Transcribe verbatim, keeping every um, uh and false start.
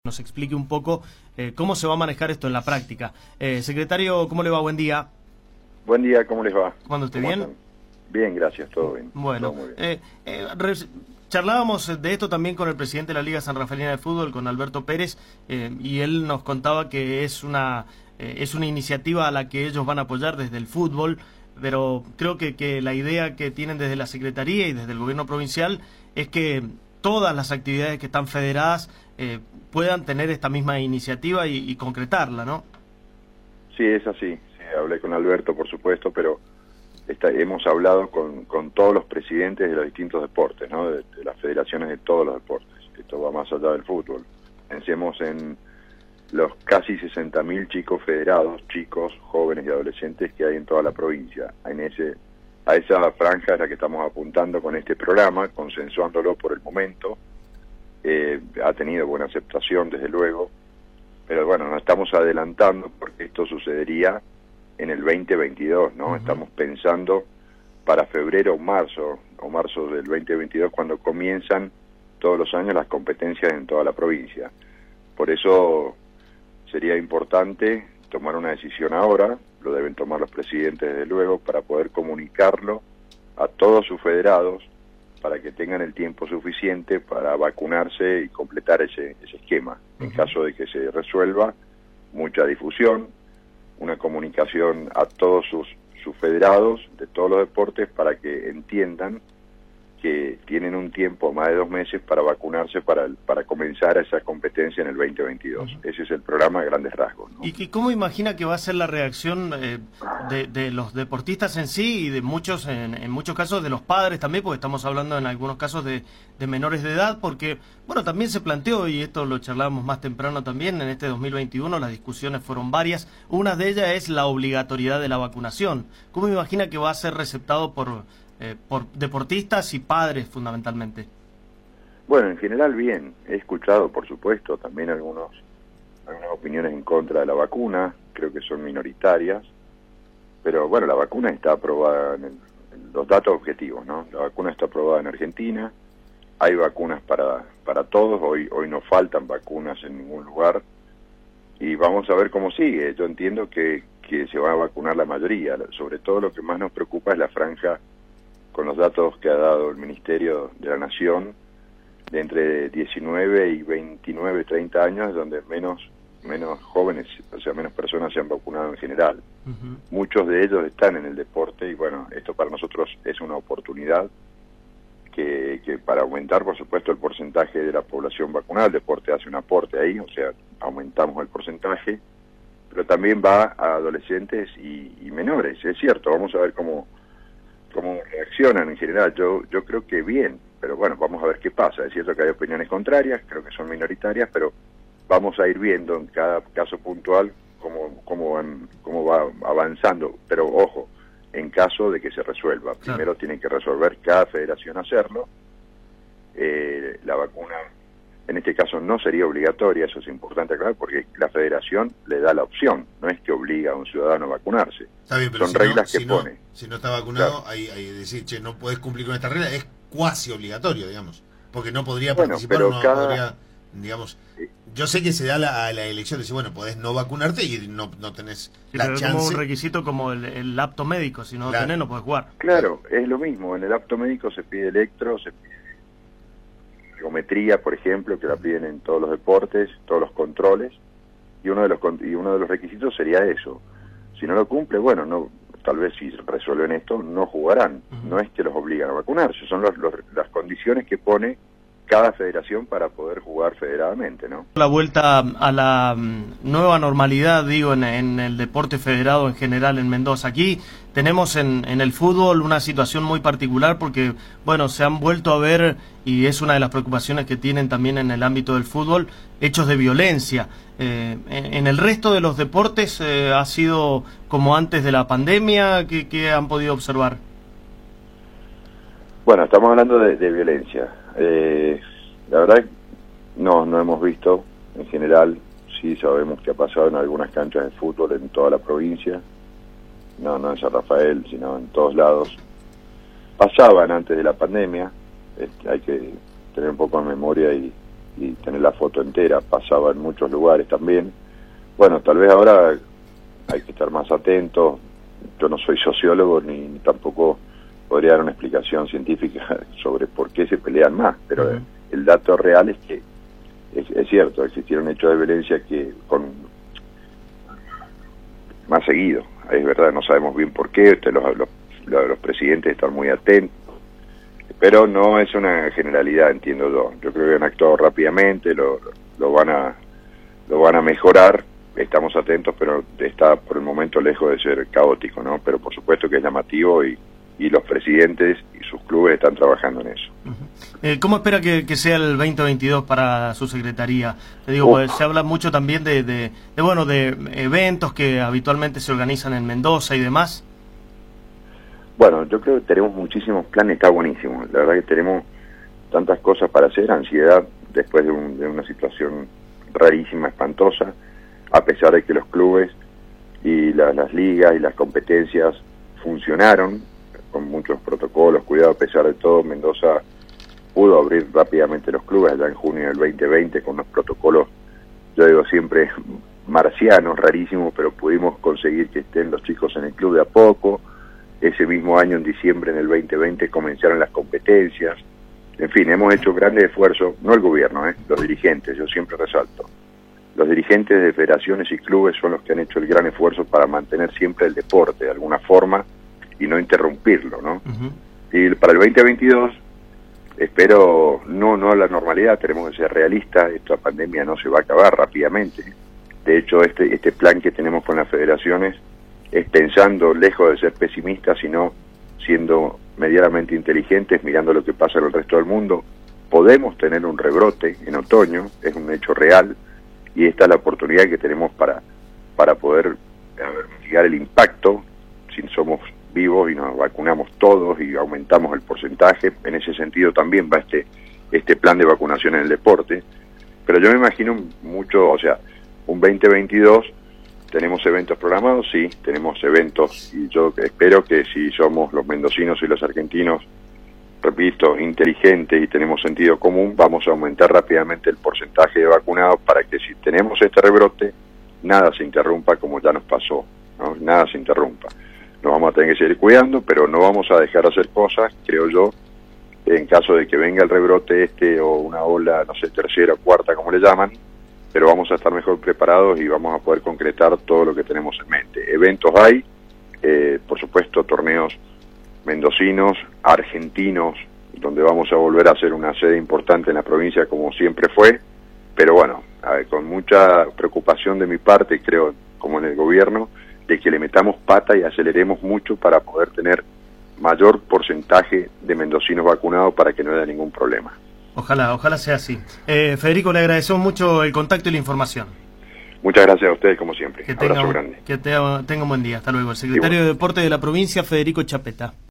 Nos explique un poco eh, cómo se va a manejar esto en la práctica. Eh, secretario, ¿cómo le va? Buen día. Buen día, ¿cómo les va? ¿Cuándo usted bien? Están? Bien, gracias, todo bien. Bueno, todo muy bien. Eh, eh, re, charlábamos de esto también con el presidente de la Liga San Rafaelina de Fútbol, con Alberto Pérez, eh, y él nos contaba que es una, eh, es una iniciativa a la que ellos van a apoyar desde el fútbol, pero creo que, que la idea que tienen desde la Secretaría y desde el gobierno provincial es que todas las actividades que están federadas eh, puedan tener esta misma iniciativa y, y concretarla, ¿no? Sí, es así. Sí, hablé con Alberto, por supuesto, pero está, hemos hablado con, con todos los presidentes de los distintos deportes, ¿no? De, de las federaciones de todos los deportes. Esto va más allá del fútbol. Pensemos en los casi sesenta mil chicos federados, chicos, jóvenes y adolescentes que hay en toda la provincia. En ese, a esa franja es la que estamos apuntando con este programa, consensuándolo por el momento. Eh, ha tenido buena aceptación, desde luego, pero bueno, nos estamos adelantando porque esto sucedería en el veinte veintidós, ¿no? Uh-huh. Estamos pensando para febrero o marzo, o marzo del veinte veintidós, cuando comienzan todos los años las competencias en toda la provincia. Por eso sería importante tomar una decisión ahora, lo deben tomar los presidentes desde luego, para poder comunicarlo a todos sus federados, para que tengan el tiempo suficiente para vacunarse y completar ese, ese esquema. Uh-huh. En caso de que se resuelva, mucha difusión, una comunicación a todos sus, sus federados de todos los deportes para que entiendan que tienen un tiempo, más de dos meses, para vacunarse para, para comenzar esa competencia en el veinte veintidós. Uh-huh. Ese es el programa a grandes rasgos, ¿no? ¿Y cómo imagina que va a ser la reacción eh, de, de los deportistas en sí y de muchos, en, en muchos casos de los padres también, porque estamos hablando en algunos casos de, de menores de edad? Porque, bueno, también se planteó, y esto lo charlábamos más temprano también, en este dos mil veintiuno las discusiones fueron varias. Una de ellas es la obligatoriedad de la vacunación. ¿Cómo imagina que va a ser receptado por... Eh, por deportistas y padres fundamentalmente? Bueno, en general bien. He escuchado, por supuesto, también algunos algunas opiniones en contra de la vacuna, creo que son minoritarias, pero bueno, la vacuna está aprobada en, el, en los datos objetivos, ¿no? La vacuna está aprobada en Argentina, hay vacunas para, para todos, hoy, hoy no faltan vacunas en ningún lugar, y vamos a ver cómo sigue. Yo entiendo que, que se va a vacunar la mayoría, sobre todo lo que más nos preocupa es la franja, con los datos que ha dado el Ministerio de la Nación, de entre diecinueve y veintinueve, treinta años, donde menos menos jóvenes, o sea, menos personas se han vacunado en general. Uh-huh. Muchos de ellos están en el deporte y bueno, esto para nosotros es una oportunidad que, que para aumentar, por supuesto, el porcentaje de la población vacunada. El deporte hace un aporte ahí, o sea, aumentamos el porcentaje, pero también va a adolescentes y, y menores. Es cierto, vamos a ver cómo cómo reaccionan en general. Yo yo creo que bien, pero bueno, vamos a ver qué pasa. Es cierto que hay opiniones contrarias, creo que son minoritarias, pero vamos a ir viendo en cada caso puntual cómo cómo van cómo va avanzando. Pero ojo, en caso de que se resuelva, claro, primero tienen que resolver cada federación hacerlo. Eh, la vacuna en este caso no sería obligatoria, eso es importante aclarar, porque la federación le da la opción, no es que obliga a un ciudadano a vacunarse. Está bien, pero son si reglas no, que si pone. No, si no está vacunado, claro, hay, hay decir, che, no podés cumplir con esta regla, es cuasi obligatorio, digamos, porque no podría bueno, participar, pero no cada... podría, digamos, yo sé que se da la, la elección de decir, bueno, podés no vacunarte y no, no tenés sí, la pero chance. Como un requisito como el, el apto médico, si no claro. lo tenés no podés jugar. Claro, es lo mismo, en el apto médico se pide electro, se pide ergometría, por ejemplo, que la piden en todos los deportes, todos los controles, y uno de los y uno de los requisitos sería eso. Si no lo cumple, bueno, no, tal vez si resuelven esto, no jugarán. Uh-huh. No es que los obligan a vacunarse, son los, los, las condiciones que pone cada federación para poder jugar federadamente, ¿no? La vuelta a la nueva normalidad, digo, en, en el deporte federado en general en Mendoza. Aquí tenemos en, en el fútbol una situación muy particular porque, bueno, se han vuelto a ver, y es una de las preocupaciones que tienen también en el ámbito del fútbol, hechos de violencia. Eh, en, en el resto de los deportes eh, ha sido como antes de la pandemia. ¿Qué, qué han podido observar? Bueno, estamos hablando de, de violencia. Eh, la verdad no, no hemos visto en general, sí sabemos que ha pasado en algunas canchas de fútbol en toda la provincia, no, no en San Rafael, sino en todos lados. Pasaban antes de la pandemia, este, hay que tener un poco de memoria y, y tener la foto entera, pasaba en muchos lugares también. Bueno, tal vez ahora hay que estar más atentos. Yo no soy sociólogo ni, ni tampoco podría dar una explicación científica sobre por qué se pelean más, pero uh-huh. el dato real es que es, es cierto, existieron hechos de violencia que con más seguido, es verdad, no sabemos bien por qué, los, los, los presidentes están muy atentos, pero no es una generalidad, entiendo yo. Yo creo que han actuado rápidamente, lo, lo van a lo van a mejorar, estamos atentos, pero está por el momento lejos de ser caótico, ¿no? Pero por supuesto que es llamativo y, y los presidentes y sus clubes están trabajando en eso. Uh-huh. eh, ¿Cómo espera que, que sea el veinte veintidós para su secretaría? Te digo, pues, se habla mucho también de, de, de, bueno, de eventos que habitualmente se organizan en Mendoza y demás. Bueno, yo creo que tenemos muchísimos planes, está buenísimo. La verdad que tenemos tantas cosas para hacer, ansiedad después de, un, de una situación rarísima, espantosa, a pesar de que los clubes y la, las ligas y las competencias funcionaron con muchos protocolos, cuidado, a pesar de todo, Mendoza pudo abrir rápidamente los clubes allá en junio del veinte veinte con unos protocolos, yo digo siempre marcianos, rarísimos, pero pudimos conseguir que estén los chicos en el club de a poco. Ese mismo año, en diciembre, en el veinte veinte, comenzaron las competencias. En fin, hemos hecho grandes esfuerzos, no el gobierno, ¿eh? los dirigentes, yo siempre resalto. Los dirigentes de federaciones y clubes son los que han hecho el gran esfuerzo para mantener siempre el deporte de alguna forma y no interrumpirlo, ¿no? Uh-huh. Y para el veinte veintidós, espero, no, no a la normalidad, tenemos que ser realistas, esta pandemia no se va a acabar rápidamente. De hecho, este, este plan que tenemos con las federaciones es pensando, lejos de ser pesimistas, sino siendo medianamente inteligentes, mirando lo que pasa en el resto del mundo. Podemos tener un rebrote en otoño, es un hecho real, y esta es la oportunidad que tenemos para, para poder mitigar el impacto, si somos vivos y nos vacunamos todos y aumentamos el porcentaje. En ese sentido también va este, este plan de vacunación en el deporte. Pero yo me imagino mucho, o sea, un veinte veintidós, tenemos eventos programados, sí, tenemos eventos, y yo espero que si somos los mendocinos y los argentinos, repito, inteligentes y tenemos sentido común, vamos a aumentar rápidamente el porcentaje de vacunados para que si tenemos este rebrote, nada se interrumpa como ya nos pasó, ¿no? Nada se interrumpa. Nos vamos a tener que seguir cuidando, pero no vamos a dejar de hacer cosas, creo yo, en caso de que venga el rebrote este o una ola, no sé, tercera o cuarta, como le llaman, pero vamos a estar mejor preparados y vamos a poder concretar todo lo que tenemos en mente. Eventos hay, eh, por supuesto, torneos mendocinos, argentinos, donde vamos a volver a hacer una sede importante en la provincia como siempre fue, pero bueno, a ver, con mucha preocupación de mi parte, creo, como en el gobierno, de que le metamos pata y aceleremos mucho para poder tener mayor porcentaje de mendocinos vacunados para que no haya ningún problema. Ojalá, ojalá sea así. Eh, Federico, le agradecemos mucho el contacto y la información. Muchas gracias a ustedes, como siempre. Que Abrazo tenga, grande. Que tenga, tenga un buen día. Hasta luego. El secretario de Deporte de la provincia, Federico Chapeta.